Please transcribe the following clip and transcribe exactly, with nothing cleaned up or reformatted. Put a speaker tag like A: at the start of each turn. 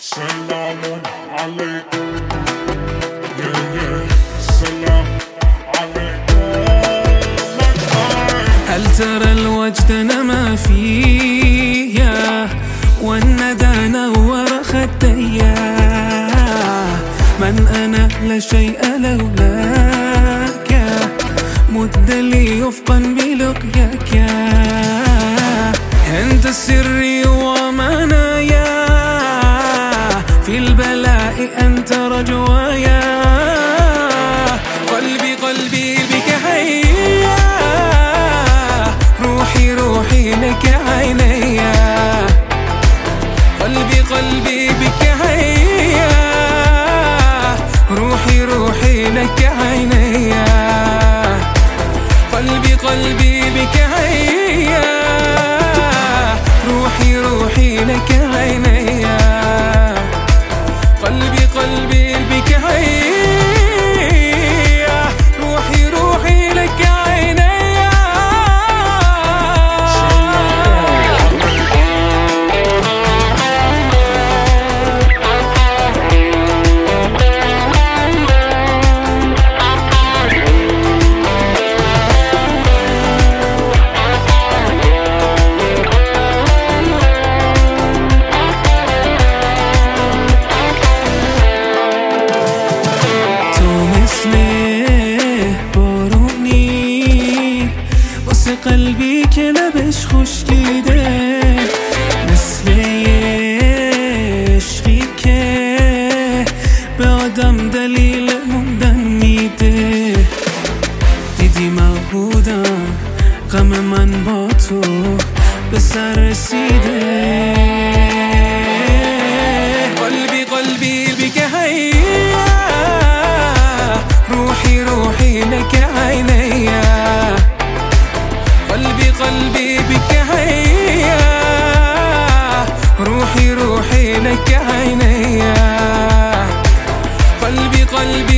A: سلام عليكم يا يا سلام عليكم.
B: هل ترى الوجد نما فيا والندى نور خديا؟ من أنا لا شيء لولاك، مد لي يفقا بلقياك. أنت سري ومنايا، في البلاء أنت رجوايا. قلبي قلبي بك حيا، روحي روحي لك عينيا. قلبي قلبي بك حيا، روحي روحي لك عينيا. قلبي قلبي بك حيا، روحي روحي لك عينيا. قلبي قلبي بك حيا، روحي روحي لك عينيا. قلبي كلبش خوش دیده، مثل عشقی که به آدم دلیل موندن میده. دیدی مبودم غم من با تو به سر رسیده. قلبی قلبی بک حیا، روحی روحی لک عینیا. قلبي قلبي بك حيا، روحي روحي لك عينيا. قلبي قلبي